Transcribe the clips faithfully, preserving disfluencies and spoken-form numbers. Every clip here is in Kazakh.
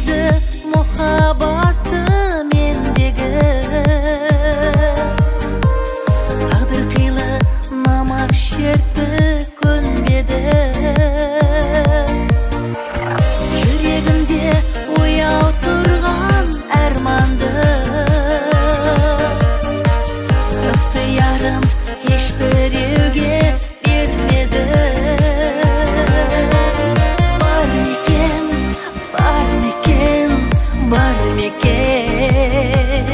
келмеді мұхаббаты мендегі. Тағдыр қилы намақ шертті көнбеді. Жүрегімде ояу тұрған арманды өпті ярым ешбіреуге бермеді. Бар мекен, бар мекен, бар мекен,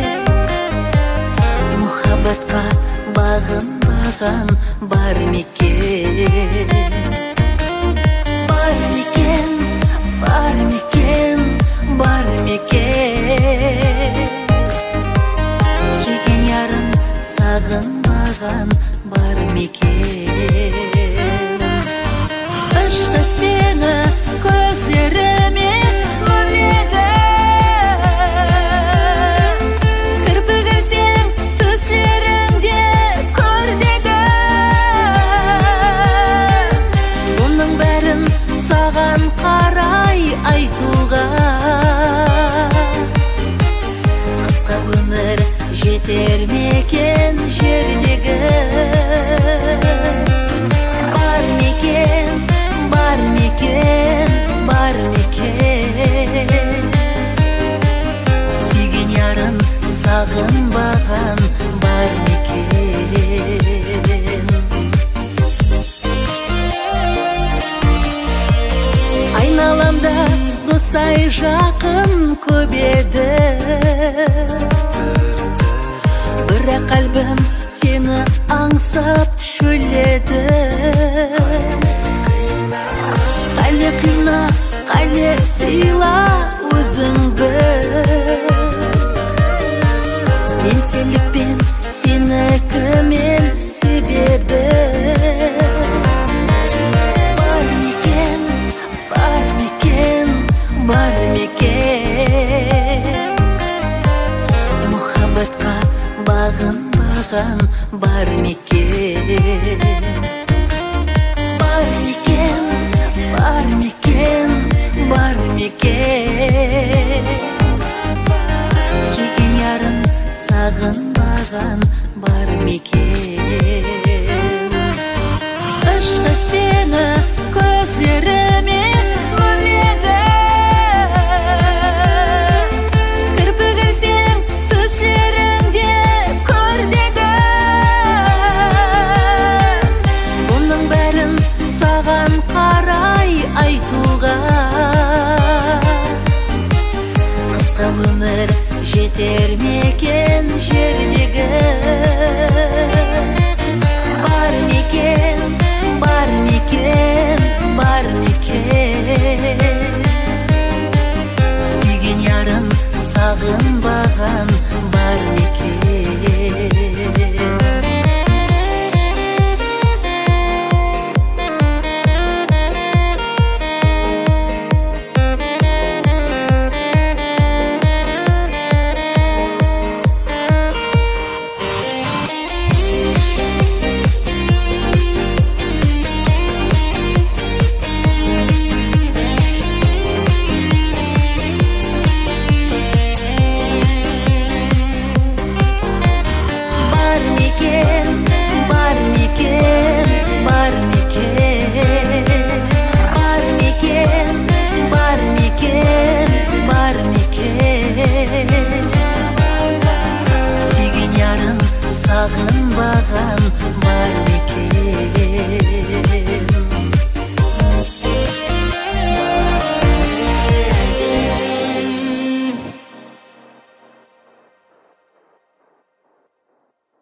мұхаббатқа бағынбаған бар мекен. Бар мекен, бар мекен, бар мекен, сүйген ярын сағынбаған бар мекен. Ұшты сені көзлеріме үрледі, кірпігім сен түслеріңде көр деді. Бұның бәрін саған қарай айтуға қысқа өмір жетер мекен жердегі. Бар мекен, бар мекен, бар мекен, сүйген ярын сағынбаған бар мекен. Айналамда достай жақын көп еді, бірақ қалбым сені аңсап шөледі. Қале қина, қале сыйла өзіңді, мен сендікпен сенікімен себебі. Бар мекен, бар мекен, бар мекен, мұхаббатқа бағынбаған бар мекен. Бар мекен, бар мекен, бар мекен, сүйген ярын сағынбаған бар мекен. Ұшты сені көзлеріме үрледі, кірпігім сен түслеріңде көр деді. Бұның бәрін саған қарай айтуға қысқа өмір жетер мекен жердегі. Бар мекен, бар мекен, бар мекен, сүйген ярын сағынбаған